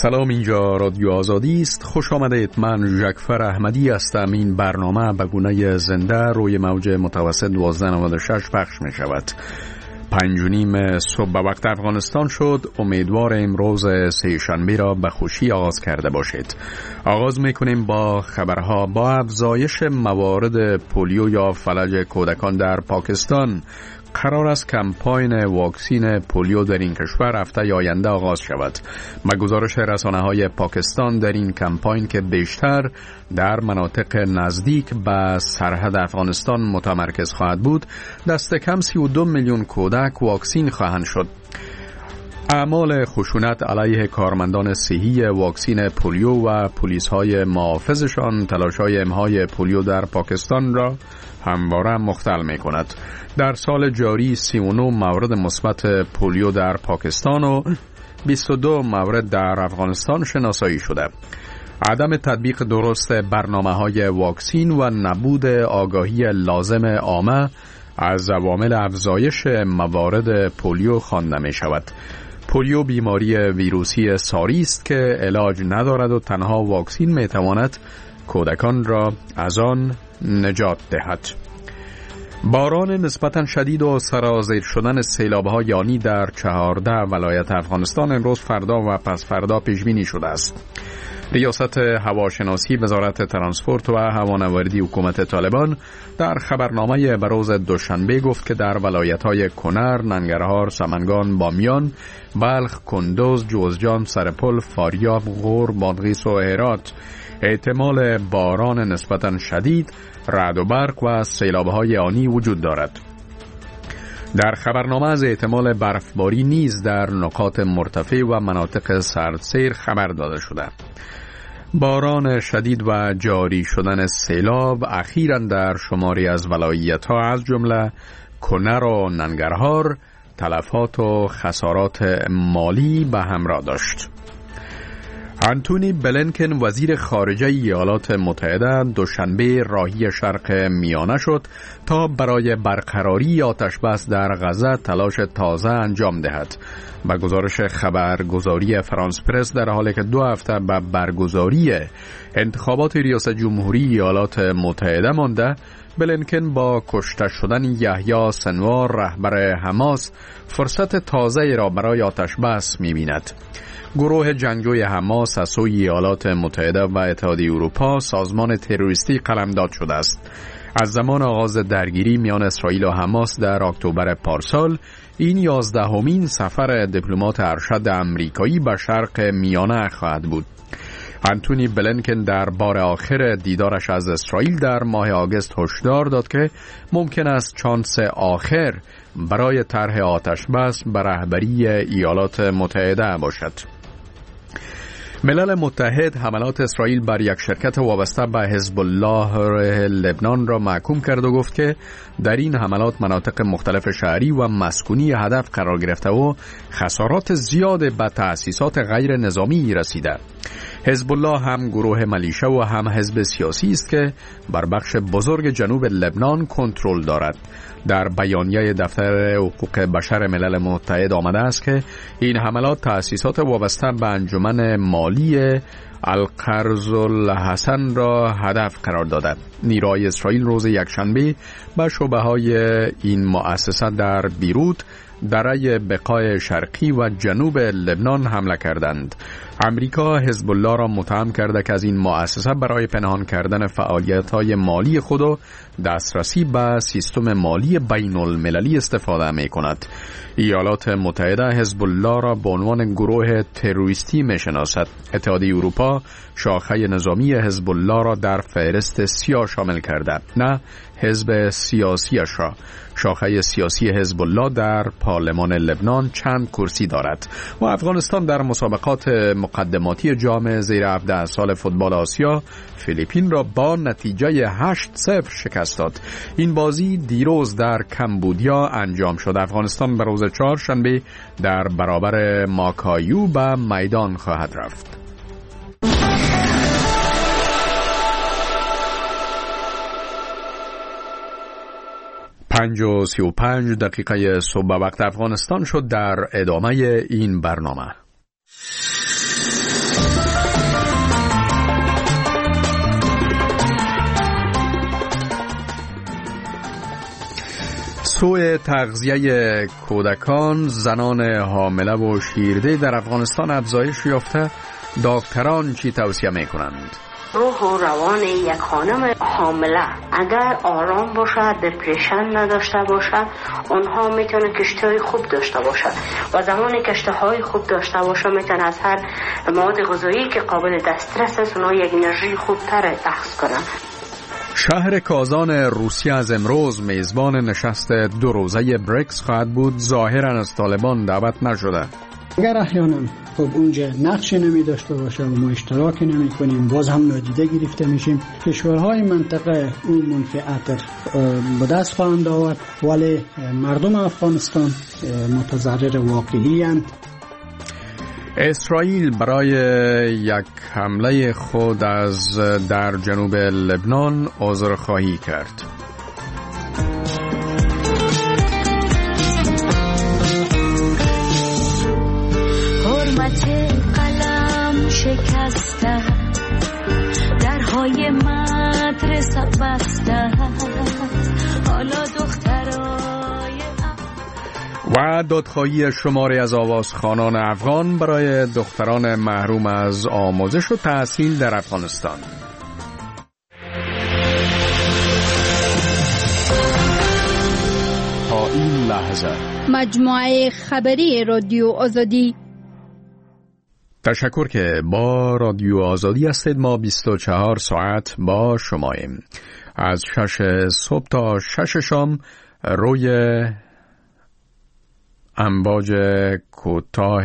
سلام، اینجا رادیو آزادی است. خوش آمدید. من ژکفر احمدی هستم. این برنامه به گونه زنده روی موج متوسط 1296 پخش می شود. 5:30 صبح به وقت افغانستان شد. امیدوار امروز سه‌شنبه را به خوشی آغاز کرده باشید. آغاز میکنیم با خبرها. با افزایش موارد پولیو یا فلج کودکان در پاکستان، قرار است کمپاین واکسین پولیو در این کشور هفته آینده آغاز شود. با گزارش رسانه‌های پاکستان، در این کمپاین که بیشتر در مناطق نزدیک به سرحد افغانستان متمرکز خواهد بود، دست کم 32 میلیون کودک واکسین خواهند شد. اعمال خشونت علیه کارمندان صحی واکسین پولیو و پلیس‌های محافظشان تلاش‌های امحای پولیو در پاکستان را همواره مختل می‌کند. در سال جاری 39 مورد مثبت پولیو در پاکستان و 22 مورد در افغانستان شناسایی شده. عدم تطبیق درست برنامه‌های واکسین و نبود آگاهی لازم عامه از عوامل افزایش موارد پولیو خوانده می‌شود. پولیو بیماری ویروسی ساری است که علاج ندارد و تنها واکسین می‌تواند کودکان را از آن نجات دهد. باران نسبتاً شدید و سرازیر شدن سیلاب‌ها یعنی در 14 ولایت افغانستان امروز، فردا و پس فردا پیش بینی شده است. ریاست هواشناسی وزارت ترانسپورت و هوانوردی حکومت طالبان در خبرنامه بروز دوشنبه گفت که در ولایت‌های کنر، ننگرهار، سمنگان، بامیان، بلخ، کندوز، جوزجان، سرپل، فاریاب، غور، بادغیس و هرات احتمال باران نسبتاً شدید، رعد و برق و سیلاب‌های آنی وجود دارد. در خبرنامه از احتمال برفباری نیز در نقاط مرتفع و مناطق سردسیر خبر داده شده. باران شدید و جاری شدن سیلاب اخیراً در شماری از ولایت‌ها از جمله کنر و ننگرهار تلفات و خسارات مالی به همراه داشت. آنتونی بلینکن وزیر خارجه ایالات متحده دوشنبه راهی شرق میانه شد تا برای برقراری آتش بس در غزه تلاش تازه انجام دهد. با گزارش خبرگزاری فرانس پرس، در حالی که 2 هفته به برگزاری انتخابات ریاست جمهوری ایالات متحده مانده، بلینکن با کشته شدن یحیی سنوار رهبر حماس فرصت تازه را برای آتش بس می‌بیند. گروه جنگجوی حماس از سوی ایالات متحده و اتحادیه اروپا سازمان تروریستی قلمداد شده است. از زمان آغاز درگیری میان اسرائیل و حماس در اکتبر پارسال، این 11مین سفر دیپلمات ارشد آمریکایی به شرق میانه خواهد بود. آنتونی بلینکن در بار آخر دیدارش از اسرائیل در ماه آگوست هشدار داد که ممکن است شانس آخر برای طرح آتش بس به رهبری ایالات متحده باشد. ملل متحد حملات اسرائیل بر یک شرکت وابسته به حزب الله لبنان را محکوم کرد و گفت که در این حملات مناطق مختلف شهری و مسکونی هدف قرار گرفته و خسارات زیاد به تأسیسات غیر نظامی رسیده. حزب الله هم گروه ملیشه و هم حزب سیاسی است که بر بخش بزرگ جنوب لبنان کنترل دارد. در بیانیه دفتر حقوق بشر ملل متحد آمده است که این حملات تأسیسات وابسته به انجمن مالی القرض الحسن را هدف قرار دادند. نیروهای اسرائیل روز یکشنبه به شعبه‌های این مؤسسه در بیروت، دره بقای شرقی و جنوب لبنان حمله کردند. امریکا حزب الله را متهم کرده که از این مؤسسه برای پنهان کردن فعالیت‌های مالی خود و دسترسی به سیستم مالی بین المللی استفاده می‌کند. ایالات متحده حزب الله را به عنوان گروه تروریستی می‌شناسد. اتحادیه اروپا شاخه نظامی حزب الله را در فهرست سیاه شامل کرده، نه حزب سیاسیش را. شاخه سیاسی حزب الله در پارلمان لبنان چند کرسی دارد و افغانستان در مسابقات مقدماتی جام زیر 17 سال فوتبال آسیا فیلیپین را با نتیجه 8-0 شکست داد. این بازی دیروز در کمبودیا انجام شد. افغانستان به روز چهارشنبه در برابر ماکایو به میدان خواهد رفت. 5:35 صبح وقت افغانستان شد. در ادامه این برنامه سوء تغذیه کودکان، زنان حامله و شیرده در افغانستان افزایش یافته. دکتران چی توصیه میکنند؟ روح و روان یک خانم حامله اگر آرام باشه، دپرشن نداشته باشه، اونها میتونه اشتهای خوب داشته باشه و زمانی که اشتهای خوب داشته باشه میتونه از هر مواد غذایی که قابل دسترس است اونها یک انرژی خوب تر اخذ کنن. شهر کازان روسیه از امروز میزبان نشست 2 روزه بریکس خواهد بود. ظاهرا از طالبان دعوت نشده. اگر احیانا اونجا نقشی نمی داشته باشه و ما اشتراکی نمی کنیم، باز هم نادیده گرفته میشیم. کشورهای منطقه اون منفعت به دست خواهند آورد، ولی مردم افغانستان متضرر واقعی اند. اسرائیل برای یک حمله خود در جنوب لبنان عذرخواهی کرد. حرمت قلم شکسته، درهای مدرسه بسته، حالا دخترای و دادخواهی شماری از آوازخوانان افغان برای دختران محروم از آموزش و تحصیل در افغانستان. تا این لحظه مجموعه خبری رادیو آزادی. تشکر که با رادیو آزادی هستید. ما 24 ساعت با شماییم، از 6 صبح تا 6 شام روی امواج کوتاه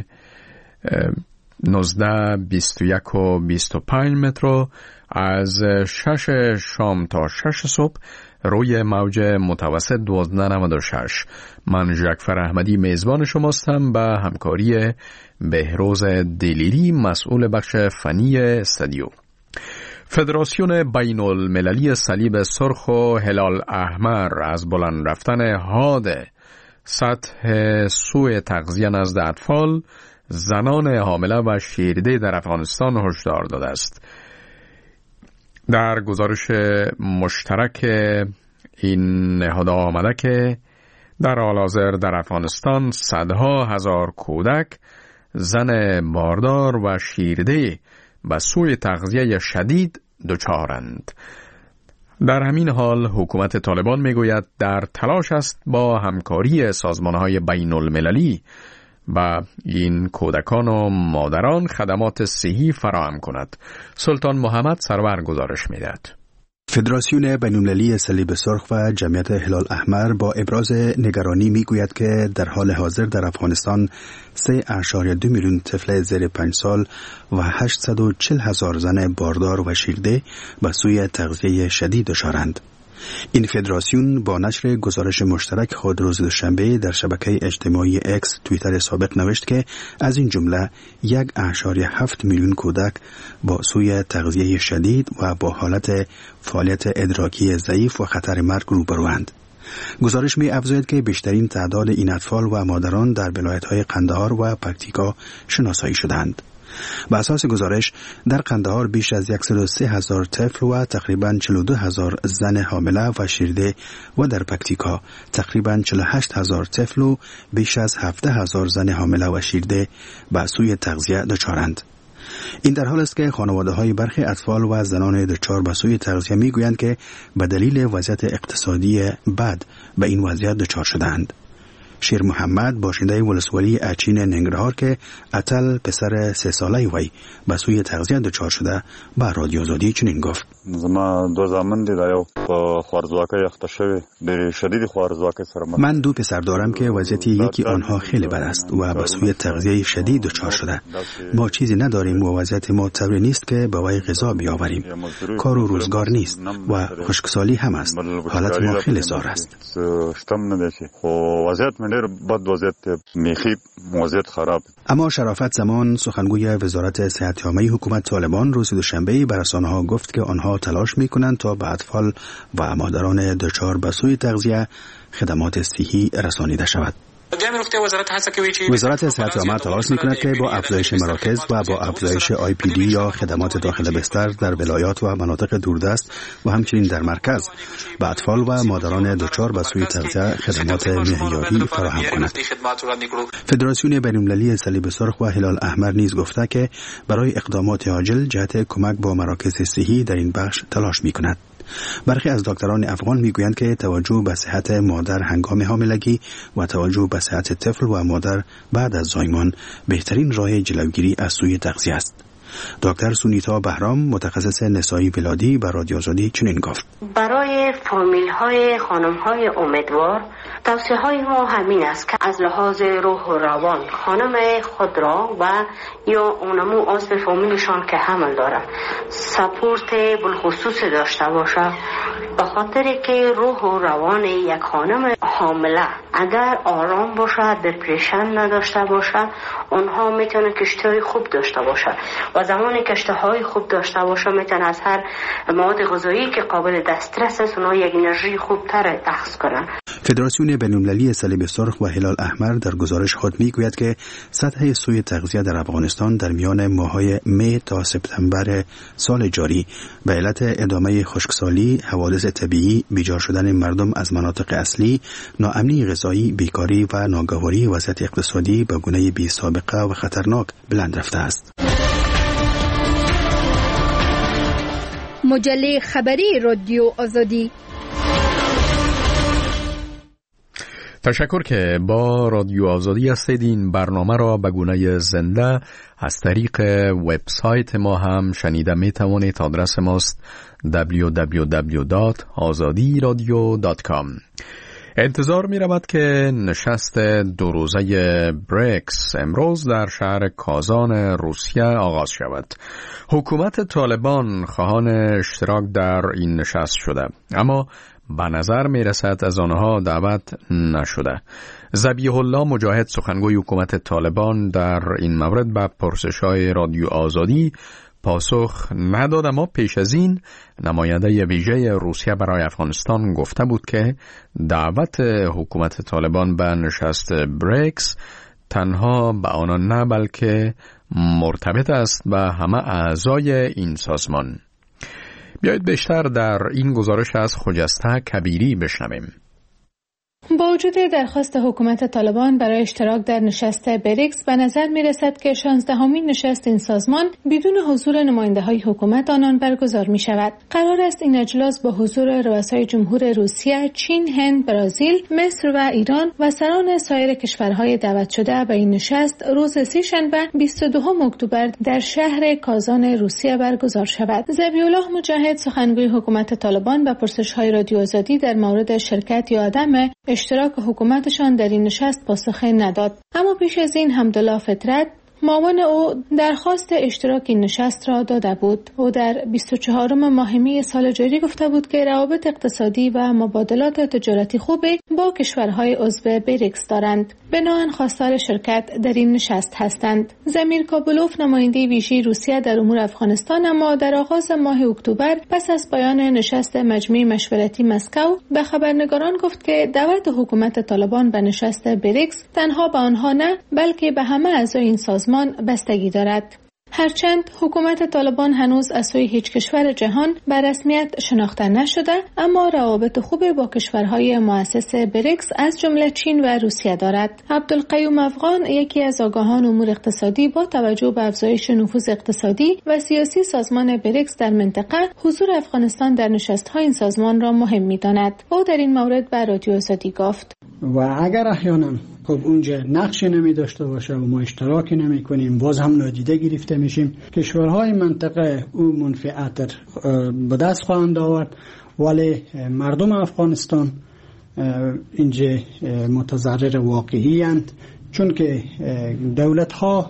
19 21 و 25 متر، از 6 شام تا 6 صبح روی موج متوسط 1296. من جعفر احمدی میزبان شماستم، به همکاری بهروز دلیری مسئول بخش فنی استودیو. فدراسیون بین المللی صلیب سرخ و هلال احمر از بلند رفتن حاد سطح سوء تغذیه نزد اطفال، زنان حامله و شیرده در افغانستان هشدار داده است. در گزارش مشترک این نهادها آمده که در حال حاضر در افغانستان صدها هزار کودک، زن باردار و شیرده به سوء تغذیه شدید دچارند. در همین حال حکومت طالبان میگوید در تلاش است با همکاری سازمانهای بین المللی و این کودکان و مادران خدمات صحی فراهم کند. سلطان محمد سرور گزارش میدهد. فدراسیون بین‌المللی صلیب سرخ و جمعیت هلال احمر با ابراز نگرانی میگوید که در حال حاضر در افغانستان 3.2 میلیون طفل زیر 5 سال و 840,000 زن باردار و شیرده به سوی تغذیه شدید دچارند. این فدراسیون با نشر گزارش مشترک خود روز دوشنبه در شبکه اجتماعی اکس توییتر سابق نوشت که از این جمله 1.7 میلیون کودک با سوی تغذیه شدید و با حالت فعالیت ادراکی ضعیف و خطر مرگ روبروند. گزارش می افزاید که بیشترین تعداد این اطفال و مادران در ولایت‌های قندهار و پکتیکا شناسایی شدند. به اساس گزارش در قندهار بیش از 103,000 طفل و تقریباً 42,000 زن حامله و شیرده و در پکتیکا تقریباً 48,000 طفل و بیش از 17,000 زن حامله و شیرده به سوی تغذیه دچارند. این در حال است که خانواده‌های برخی اطفال و زنان دچار به سوی تغذیه میگویند که به دلیل وضعیت اقتصادی بد به این وضعیت دچار شدند. شیر محمد باشنده ولسوالی اچین ننگرهار که اتل پسر 3 ساله وی به سوی تغذیه دچار شده به رادیو آزادی چنین گفت: من 2 پسر دارم که وضعیت یکی آنها خیلی بد است و به سوی تغذیه شدید دچار شده. ما چیزی نداریم و وضعیت ما طوری نیست که به وی غذا بیاوریم. کار و روزگار نیست و خشکسالی هم است. حالت ما خیلی زار است. اما شرافت زمان سخنگوی وزارت صحت عامه حکومت طالبان روز دوشنبه به رسانه‌ها گفت که آنها تلاش می‌کنند تا به اطفال و مادران دچار به سوی تغذیه خدمات صحی رسانیده شود. وزارت صحت عامه تلاش می‌کند که با افزایش مراکز و با افزایش IPD یا خدمات داخل بستر در ولایات و مناطق دوردست و همچنین در مرکز به اطفال و مادران دچار به سوء تغذیه خدمات معیاری فراهم کند. فدراسیون بین‌المللی صلیب سرخ و هلال احمر نیز گفته که برای اقدامات عاجل جهت کمک با مراکز صحی در این بخش تلاش می‌کند. برخی از دکتران افغان میگویند که توجه به صحت مادر هنگام حاملگی و توجه به صحت طفل و مادر بعد از زایمان بهترین راه جلوگیری از سوء تغذیه است. دکتر سونیتا بهرام متخصص نسایی ولادی به رادیو آزادی چنین گفت: برای فامیل‌های خانم‌های امیدوار توصیه های ما همین است که از لحاظ روح و روان خانم خود را و یا اونمو عضو فامیلشان که حمل دارن سپورت بالخصوص داشته باشه، به خاطر که روح و روان یک خانم حامله اگر آرام باشه، دپرشن نداشته باشه، اونها میتونه کشتهای خوب داشته باشه و زمانی کشتهای خوب داشته باشه میتونه از هر مواد غذایی که قابل دسترس است اونها یک انرژی خوبتر اخذ کنن. فدراسیون بین‌المللی صلیب سرخ و هلال احمر در گزارش خود میگوید که سطح سوء تغذیه در افغانستان در میان ماه‌های می تا سپتامبر سال جاری به علت ادامه خشکسالی، حوادث طبیعی، بیجار شدن مردم از مناطق اصلی، ناامنی غذایی، بیکاری و ناگواری وضعیت اقتصادی به گونه بی سابقه و خطرناک بلند رفته است. مجله خبری رادیو آزادی. تشکر که با رادیو آزادی هستید. این برنامه را به گونه زنده از طریق وبسایت ما هم شنیده می توانید. آدرس ماست www.azadiradio.com. انتظار می رود که نشست 2 روزه بریکس امروز در شهر کازان روسیه آغاز شود. حکومت طالبان خواهان اشتراک در این نشست شده، اما به نظر می رسد از آنها دعوت نشده. ذبیح الله مجاهد سخنگوی حکومت طالبان در این مورد به پرسش‌های رادیو آزادی پاسخ نداد، اما پیش از این نماینده ویژه روسیه برای افغانستان گفته بود که دعوت حکومت طالبان به نشست بریکس تنها به آنان نه بلکه مرتبط است به همه اعضای این سازمان. بیایید بیشتر در این گزارش از خجسته کبیری بشنویم. با وجود درخواست حکومت طالبان برای اشتراک در نشست بریکس، به نظر می رسد که 16مین نشست این سازمان بدون حضور نماینده های حکومت آنان برگزار می شود. قرار است این اجلاس با حضور رؤسای جمهور روسیه، چین، هند، برزیل، مصر و ایران و سران سایر کشورهای دعوت شده به این نشست روز سه‌شنبه 22 اکتبر در شهر کازان روسیه برگزار شود. ذبیح الله مجاهد سخنگوی حکومت طالبان به پرسش‌های رادیو آزادی در مورد شرکت یا عدم اشتراک حکومتشان در این نشست پاسخ نداد، اما پیش از این حمدالله فطرت معاون او درخواست اشتراک این نشست را داده بود. او در 24 ماه می سال جاری گفته بود که روابط اقتصادی و مبادلات تجارتی خوبی با کشورهای عضو بریکس دارند، بنابراین خواستار شرکت در این نشست هستند. زمیر کابلوف نماینده ویژه روسیه در امور افغانستان اما در آغاز ماه اکتبر پس از پایان نشست مجمع مشورتی مسکو به خبرنگاران گفت که دعوت حکومت طالبان به نشست بریکس تنها به آنها نه بلکه به همه اعضای این سازمان بستگی دارد. هرچند حکومت طالبان هنوز از سوی هیچ کشور جهان به رسمیت شناخته نشده، اما روابط خوب با کشورهای مؤسس بریکس از جمله چین و روسیه دارد. عبدالقیوم افغان، یکی از آگاهان امور اقتصادی، با توجه به افزایش نفوذ اقتصادی و سیاسی سازمان بریکس در منطقه، حضور افغانستان در نشست‌های این سازمان را مهم می‌داند. او در این مورد به رادیو آزادی گفت: و اگر احیانا خب اونجا نقشی نمی داشته باشه و ما اشتراکی نمی کنیم، باز هم نادیده گرفته میشیم. کشورهای منطقه او منفعت به دست خواهند آورد، ولی مردم افغانستان اینجا متضرر واقعی اند، چون که دولت ها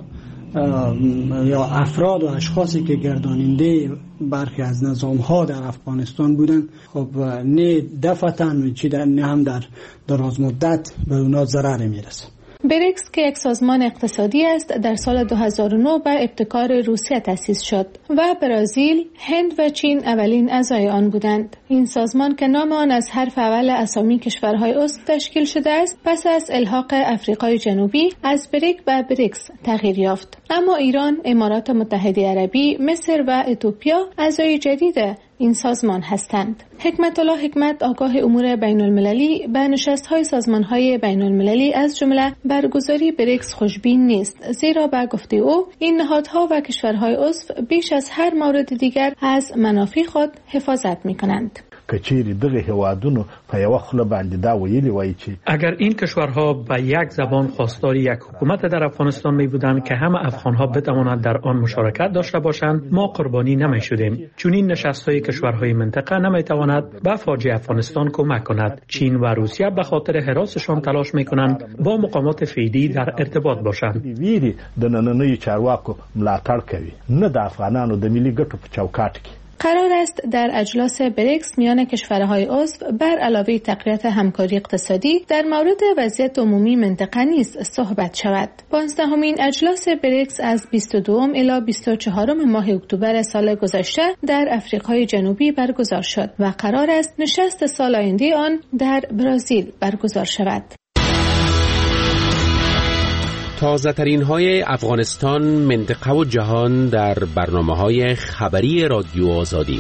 یا افراد و اشخاصی که گرداننده برخی از نظام ها در افغانستان بودن، خب نه دفعتاً نه هم در دراز مدت به اونا ضرر میرسه. بریکس که یک سازمان اقتصادی است در سال 2009 به ابتکار روسیه تأسیس شد و برزیل، هند و چین اولین اعضای آن بودند. این سازمان که نام آن از حرف اول اسامی کشورهای عضو تشکیل شده است، پس از الحاق افریقای جنوبی از بریک به بریکس تغییر یافت. اما ایران، امارات متحده عربی، مصر و اتیوپیا اعضای جدید این سازمان هستند. حکمت الله حکمت، آگاه امور بین المللی، به نشست‌های سازمان‌های بین المللی از جمله برگزاری بریکس خوشبین نیست، زیرا به گفته او این نهادها و کشورهای عضو بیش از هر مورد دیگر از منافع خود حفاظت می‌کنند. کچیری دغه هوادونو په یو خله باندې دا ویلی وای چې اگر این کشورها به یک زبان خواستار یک حکومت در افغانستان می بودند که همه افغانها بتوانند در آن مشارکت داشته باشند، ما قربانی نمی شدیم. چون این نشست‌های کشورهای منطقه نمی تواند به فاجعه افغانستان کمک کند. چین و روسیه به خاطر حراسشان تلاش می کنند با مقامات فعلی در ارتباط باشند. ویری د نننوي چارواکو ملاتړ کوي، نه د افغانانو د ملي ګټو په چوکاټ کې. قرار است در اجلاس بریکس میان کشورهای عضو بر علاوه تقویت همکاری اقتصادی در مورد وضعیت عمومی منطقه نیز صحبت شود. 15مین اجلاس بریکس از 22 الی 24 ماه اکتبر سال گذشته در آفریقای جنوبی برگزار شد و قرار است نشست سال آینده آن در برزیل برگزار شود. تازه ترین های افغانستان، منطقه و جهان در برنامه‌های خبری رادیو آزادی.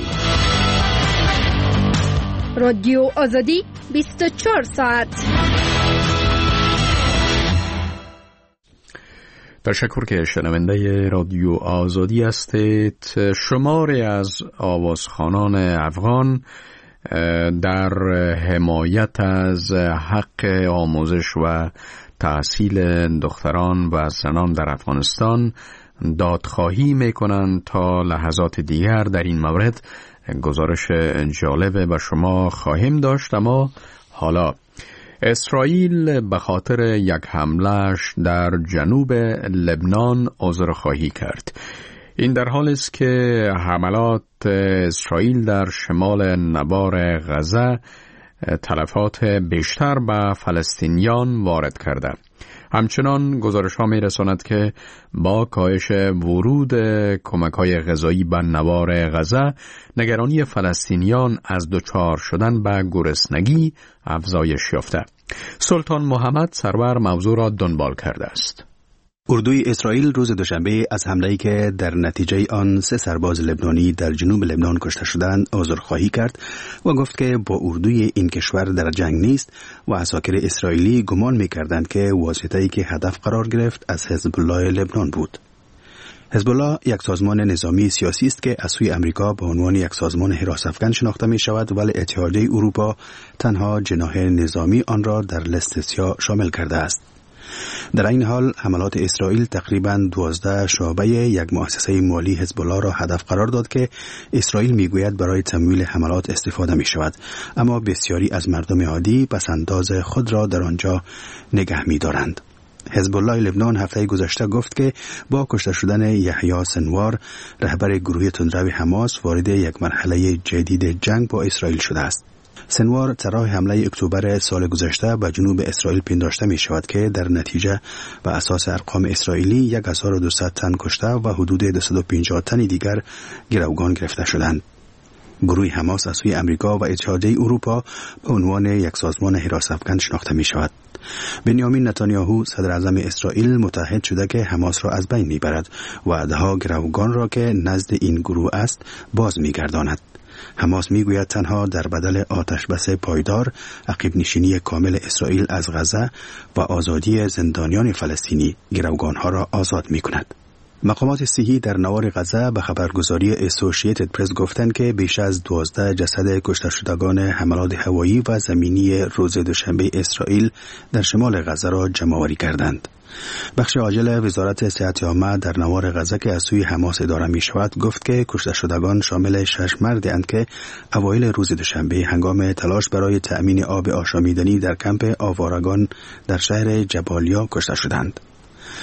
رادیو آزادی 24 ساعت. تشکر که شنونده رادیو آزادی هستید. شماری از آوازخوانان افغان در حمایت از حق آموزش و تحصیل دختران و زنان در افغانستان دادخواهی میکنند. تا لحظات دیگر در این مورد گزارش جالب به شما خواهیم داشت. اما حالا اسرائیل به خاطر یک حمله‌اش در جنوب لبنان عذرخواهی کرد. این در حالی است که حملات اسرائیل در شمال نوار غزه تلفات بیشتر به فلسطینیان وارد کرده. همچنان گزارش ها می رساند که با کاهش ورود کمک های غذایی به نوار غزه، نگرانی فلسطینیان از دچار شدن به گرسنگی افزایش یافته. سلطان محمد سرور موضوع را دنبال کرده است. اردوی اسرائیل روز دوشنبه از حمله‌ای که در نتیجه آن 3 سرباز لبنانی در جنوب لبنان کشته شدند عذرخواهی کرد و گفت که با اردوی این کشور در جنگ نیست و عساکر اسرائیلی گمان می‌کردند که واسطه‌ای که هدف قرار گرفت از حزب الله لبنان بود. حزب الله یک سازمان نظامی سیاسی است که از سوی امریکا به عنوان یک سازمان حراس افکن شناخته می شود، ولی اتحادیه اروپا تنها جناح نظامی آن را در لیست سیاه شامل کرده است. در این حال حملات اسرائیل تقریباً 12 شعبه یک مؤسسه مالی حزب الله را هدف قرار داد که اسرائیل میگوید برای تمویل حملات استفاده می شود، اما بسیاری از مردم عادی پسنداز خود را در آنجا نگه می دارند. حزب الله لبنان هفته گذشته گفت که با کشته شدن یحیی سنوار، رهبر گروه تندرو حماس، وارد یک مرحله جدید جنگ با اسرائیل شده است. سنوار طرح حمله اکتبر سال گذشته به جنوب اسرائیل پنداشته می شود که در نتیجه به اساس ارقام اسرائیلی 1200 تن کشته و حدود 250 تن دیگر گروگان گرفته شدند. گروه حماس از سوی امریکا و اتحادیه اروپا به عنوان یک سازمان حراس افکن شناخته می شود. بنیامین نتانیاهو صدر اعظم اسرائیل متحد شده که حماس را از بین می برد و وعده‌ها گروگان را که نزد این گروه است باز می گرداند. حماس میگوید تنها در بدل آتش بس پایدار، عقب نشینی کامل اسرائیل از غزه و آزادی زندانیان فلسطینی گروگانها را آزاد می کند. مقامات صحی در نوار غزه به خبرگزاری اسوسییتد پرس گفتند که بیش از 12 جسد کشته شدگان حملات هوایی و زمینی روز دوشنبه اسرائیل در شمال غزه را جمع‌آوری کردند. بخش عاجل وزارت صحت عامه در نوار غزه که از سوی حماس اداره می شود گفت که کشته شدگان شامل 6 مردند که اوایل روز دوشنبه هنگام تلاش برای تأمین آب آشامیدنی در کمپ آوارگان در شهر جبالیا کشته شدند.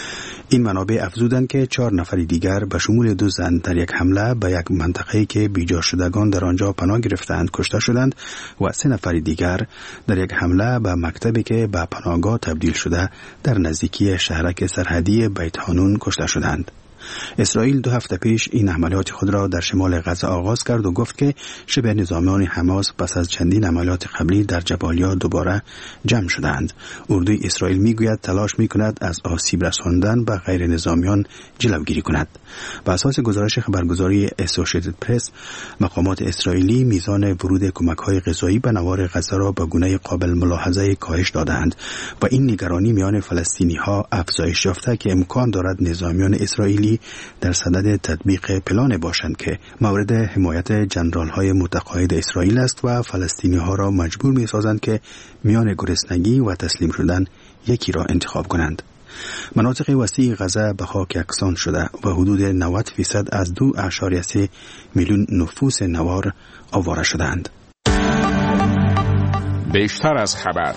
این منابع افزودند که 4 نفر دیگر به شمول 2 زن در یک حمله به یک منطقه‌ای که بیجا شدگان در آنجا پناه گرفتند کشته شدند و 3 نفر دیگر در یک حمله به مکتبی که به پناهگاه تبدیل شده در نزدیکی شهرک سرحدی بیت حانون کشته شدند. اسرائیل 2 هفته پیش این عملیات خود را در شمال غزه آغاز کرد و گفت که شبه نظامیان حماس پس از چندین عملیات قبلی در جبالیا دوباره جمع شدند. اردوی اسرائیل میگوید تلاش میکند از آسیب رساندن به غیر نظامیان جلوگیری کند. بر اساس گزارش خبرگزاری اسوسییتد پرس، مقامات اسرائیلی میزان ورود کمک‌های غذایی به نوار غزه را به گونه قابل ملاحظه کاهش دادند و این نگرانی میان فلسطینی‌ها افزایش یافته که امکان دارد نظامیان اسرائیلی در صدد تطبیق پلان باشند که مورد حمایت جنرال‌های متقاعد اسرائیل است و فلسطینی‌ها را مجبور می‌سازند که میان گرسنگی و تسلیم شدن یکی را انتخاب کنند. مناطق وسیع غزه به خاک یکسان شده و حدود 90% از 2.3 میلیون نفوس نوار آواره شدند. بیشتر از خبر.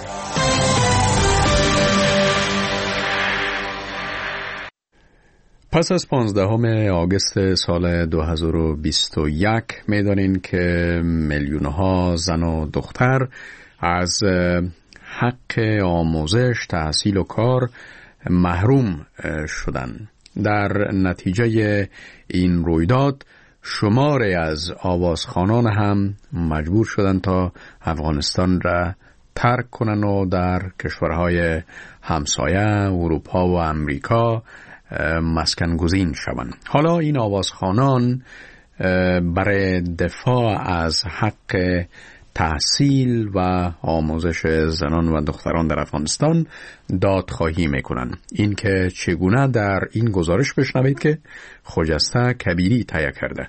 پس از 15 آگوست سال 2021 می‌دانیم که میلیون‌ها زن و دختر از حق آموزش، تحصیل و کار محروم شدند. در نتیجه این رویداد شماری از آوازخوانان هم مجبور شدند تا افغانستان را ترک کنند و در کشورهای همسایه اروپا و امریکا مسکن گزین شوند. حالا این آوازخوانان برای دفاع از حق تحصیل و آموزش زنان و دختران در افغانستان دادخواهی میکنند. این که چگونه در این گزارش بشنوید که خجسته کبیری تهیه کرده.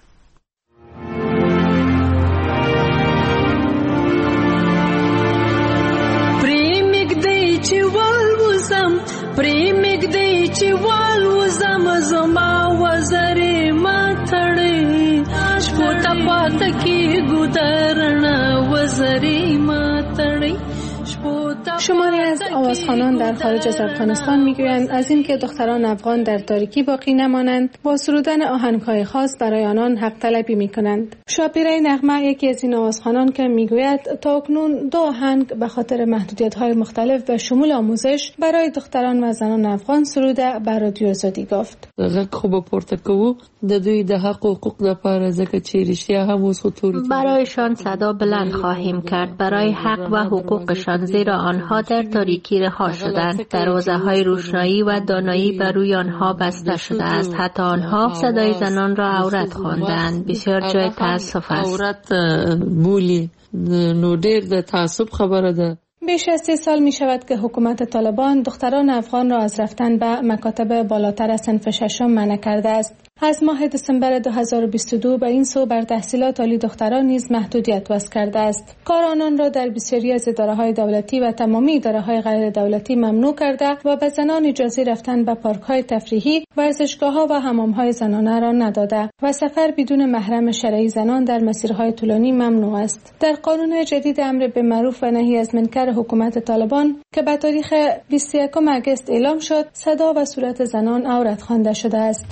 شماری از آوازخوانان در خارج از افغانستان میگویند از اینکه دختران افغان در تاریکی باقی نمانند، با سرودن آهنگ‌های خاص برای آنان حق طلبی میکنند. شاپیره نغمه یکی از این آوازخوانان که میگوید تاکنون 2 آهنگ به خاطر محدودیت‌های مختلف به شمول آموزش برای دختران و زنان افغان سروده بر رادیو آزادی گفت. غږ خو به پورته کوو د دوی د حق او حقوق لپاره ځکه چې رښتیا هم اوس خطور برایشان صدا بلند خواهیم کرد برای حق و حقوقشان، زیرا آنها در تاریکی رها شدند. دروازه‌های روشنایی و دانایی بر روی آنها بسته شده است. حتی آنها صدای زنان را عورت خواندند. بسیار جای تأسف است. عورت بولی نو ډېر د تعصب خبره ده. بیش از 30 سال می شود که حکومت طالبان دختران افغان را از رفتن به مکاتب بالاتر از صنف 6 منع کرده است. از ماه دسامبر 2022 به این سو بر تحصیلات عالی دختران نیز محدودیت وضع کرده است. کار آنان را در بسیاری از اداره‌های دولتی و تمامی اداره‌های غیر دولتی ممنوع کرده و به زنان اجازه رفتن به پارک‌های تفریحی، ورزشگاه‌ها و حمام‌های زنانه را نداده و سفر بدون محرم شرعی زنان در مسیرهای طولانی ممنوع است. در قانون جدید امر بالمعروف و نهی از منکر حکومت طالبان که به تاریخ 21 آگوست اعلام شد، صدا و صورت زنان عورت خوانده شده است.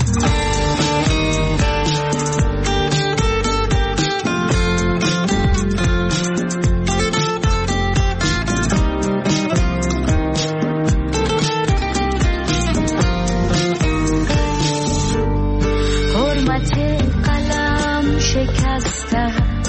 حرمت قلم شکسته،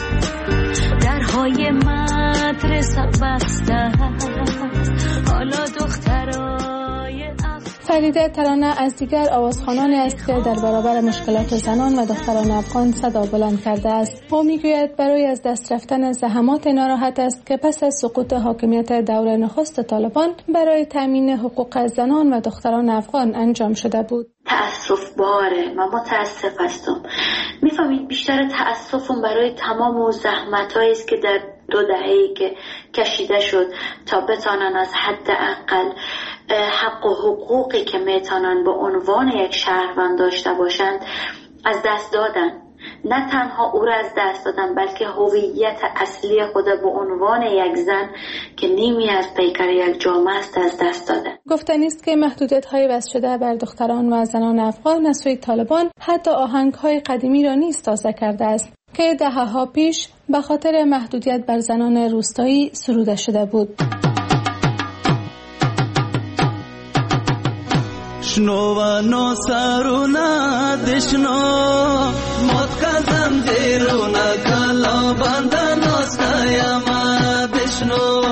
درهای مدرسه بسته، حالا دخترای فریده ترانه از دیگر آوازخوانانی است که در برابر مشکلات زنان و دختران افغان صدا بلند کرده است. او میگوید برای از دست رفتن زحمات ناراحت است که پس از سقوط حاکمیت دور نخست طالبان برای تامین حقوق زنان و دختران افغان انجام شده بود. تأسف باره، من متاسف هستم. میفهمید بیشتر تأسفم برای تمام زحمت‌هایی است که در 2 دهه‌ای که کشیده شد تا بتانن از حداقل حق و حقوقی که میتونن به عنوان یک شهروند داشته باشند از دست دادن. نه تنها او را از دست دادن بلکه هویت اصلی خود به عنوان یک زن که نیمی از پیکر یک جامعه است از دست دادن. گفتنی است که محدودیت‌های وضع شده بر دختران و زنان افغان از سوی طالبان حتی آهنگ‌های قدیمی را نیز تازه کرده است که دهه‌ها پیش به خاطر محدودیت بر زنان روستایی سروده شده بود. شنوانو سرونا دشنو مت کزم دیرونا کلا بندنو سایما دشنو.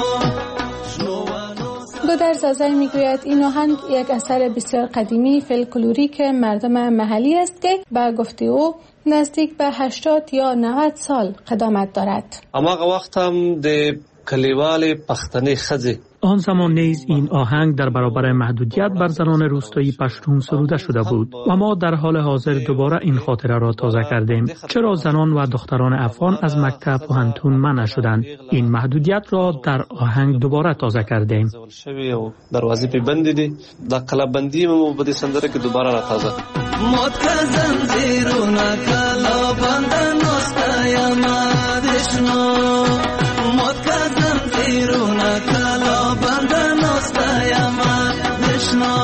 گودر زازای میگوید این آهنگ یک اثر بسیار قدیمی فولکلوریک مردم محلی است که به گفته او نزدیک به 80 یا 90 سال قدامت دارد. اما وقت هم د کلیوال پختنی خزی آن زمان نیز این آهنگ در برابر محدودیت بر زنان روستایی پشتون سروده شده بود و ما در حال حاضر دوباره این خاطره را تازه کردیم. چرا زنان و دختران افغان از مکتب و پوهنتون منع شدند؟ این محدودیت را در آهنگ دوباره تازه کردیم. دروازه پی بندی دی دا کلاب بندی مو بدی سندره که دوباره را تازه مت کزم زیرونا کلا بندنو سایما دشنو مت کزم زیرونا کلا بندنو سایما دشنو.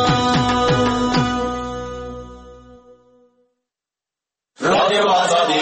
رادیو آزادی.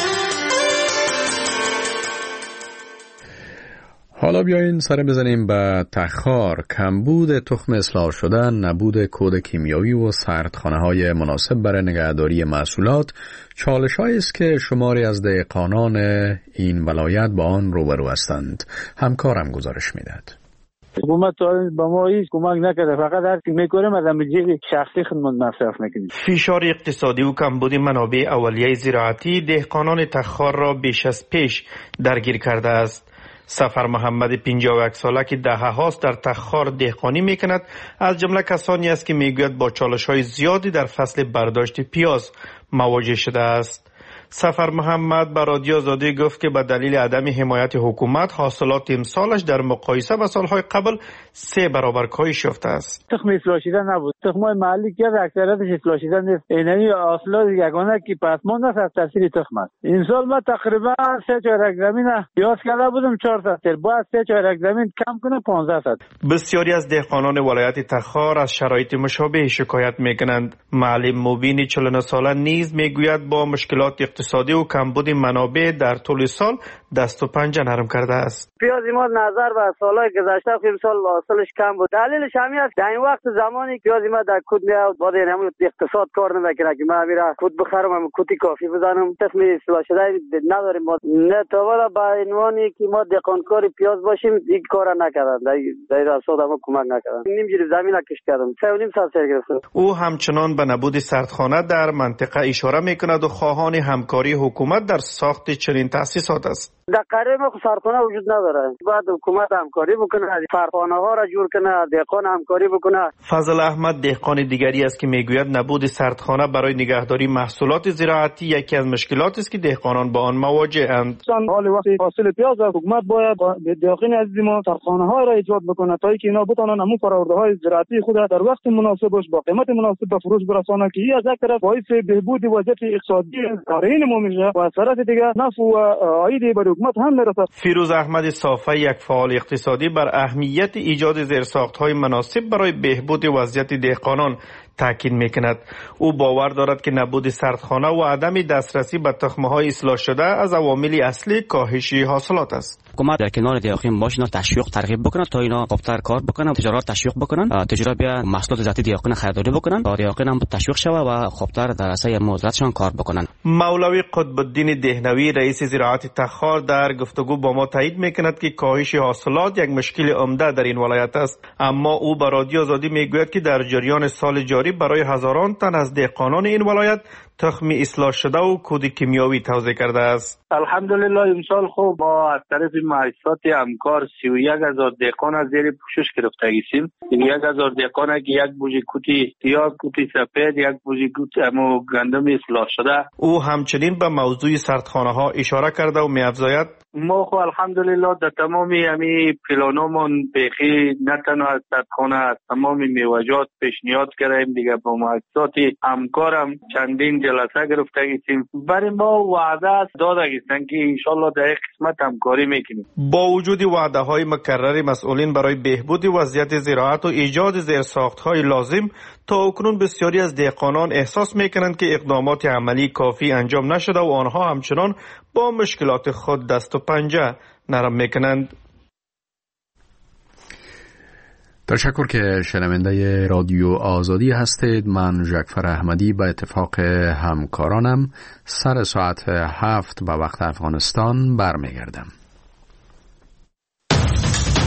حالا بیایین سر بزنیم به تخار. کمبود تخم اصلاح شده، نبود کود کیمیایی و سردخانه‌های مناسب برای نگهداری محصولات چالش‌هایی است که شماری از دهقانان این ولایت با آن روبرو هستند. همکارم گزارش می‌دهد. حکومت با ما هیچ کمک نکرده، فقط هر چی می‌کنیم از جیب شخصی خودمون مصرف می‌کنیم. فشار اقتصادی و کمبود منابع اولیه زراعتی دهقانان تخار را بیش از پیش درگیر کرده است. سفر محمد 51 ساله که دهه‌هاست در تخار دهقانی میکند، از جمله کسانی است که میگوید با چالش‌های زیادی در فصل برداشت پیاز مواجه شده است. سفر محمد به رادیو آزادی گفت که به دلیل عدم حمایت حکومت حاصلات امسالش در مقایسه با سالهای قبل 3 برابر کاهش یافته است. تخم اصلاح شده نبود، تخم‌های محلی که اکثریتش اصلاح شده نیست. اینمی حاصلات یگانه که پسماند است از تاثیر تخم است. این سال ما تقریبا 3 چهارک زمین پیاز کرده بودم 400 تر، باید 3 چهارک زمین کم کنه 15 تر. بسیاری از دهقانان ولایت تخار از شرایط مشابه شکایت میکنند. معلم مبین 49 ساله نیز میگوید با مشکلات اقتصادی و کمبود منابع در طول سال دست و پنجه نرم کرده است. پیاز ما نظر به سالهای گذشته امسال حاصلش کم بود. دلیلش همین است در این وقت زمانی پیاز ما در کود میاد بعد همون اقتصاد کار نمیکنه که من میرم کود بخرم هم کودی کافی بزنم تخم اصلاح شده نداریم ما. نه تا حالا با عنوانی که ما دهقانکار پیاز باشیم این کارا نکردن، در اصلا ما کمک نکردن. نیم جری زمین کش کردم 3.5 سال سر گرفتم. او همچنان به نبود سردخانه در منطقه اشاره میکند و خواهان همکاری حکومت در ساخت چنین تأسیسات است. در قریه ما سردخانه وجود نداره، باید حکومت همکاری بکنه، سردخانه ها را جور کنه، دهقان همکاری بکنه. فضل احمد دهقان دیگری است که میگوید نبود سردخانه برای نگهداری محصولات زراعتی یکی از مشکلاتی است که دهقانان با آن مواجه‌اند. حال وقت حاصل پیاز حکومت باید دهقان عزیز ما سردخانه ها را ایجاد بکنه تا اینکه اینا بتونن همون فرآورده‌های زراعتی خود در وقت مناسبش با قیمت مناسب به فروش برسانه که این از یک طرف باعث بهبود وضعیت اقتصادی کارین ما میشه و از طرف دیگه نفع و عاید بر حکومت هم میرسه. فیروز احمد صافی یک فعال اقتصادی بر اهمیت ایجاد زیرساخت‌های مناسب برای بهبود وضعیت دهقانان تاکید میکند. او باور دارد که نبود سردخانه و عدم دسترسی به تخم‌های اصلاح شده از عوامل اصلی کاهش حاصلات است. حکومت در کنار دهقان باشه، تشویق ترغیب بکنه تا اینا خوبتر کار بکنن، تجارت تشویق بکنن، تجارت بیا محصولات ذاتی دهقان خریداری بکنن تا دهقان هم تشویق شوه و خوبتر در اساس موضوعاتشان کار بکنن. مولوی قطب الدین دهنوی رئیس زراعت تخار در گفتگو با ما تایید میکند که کاهش حاصلات یک مشکل عمده در این ولایت است، اما او به رادیو آزادی میگوید که در جریان سال جاری برای هزاران تن از دهقانان این ولایت تخم اصلاح شده و کود کیمیاوی توزیع کرده است. الحمدلله امسال خوب با از طرف مؤسسات همکار 31,000 دهقان از زیر پوشش گرفتگی هستیم. 1,000 دهقان که یک بوجه کوتی سیاه، کوتی سفید، یک بوجه کوتی گندم اصلاح شده. او همچنین به موضوع سردخانه ها اشاره کرده و می‌افزاید ما خو الحمدلله در تمامی همی پلانامون بخی نه تنها از سردخانه تمامی میوجات پیشنهاد کردیم دیگه با مؤسسات همکارم چندین جلسه گرفته گیتیم. برای ما وعده داده گیستن که انشالله در قسمت همکاری میکنیم. با وجود وعده های مکرر مسئولین برای بهبود وضعیت زراعت و ایجاد زیرساخت های لازم، تا اکنون بسیاری از دهقانان احساس میکنند که اقدامات عملی کافی انجام نشده و آنها همچنان با مشکلات خود دست و پنجه نرم میکنند. تشکر که شنونده رادیو آزادی هستید. من جعفر احمدی به اتفاق همکارانم سر ساعت 7 به وقت افغانستان برمیگردم.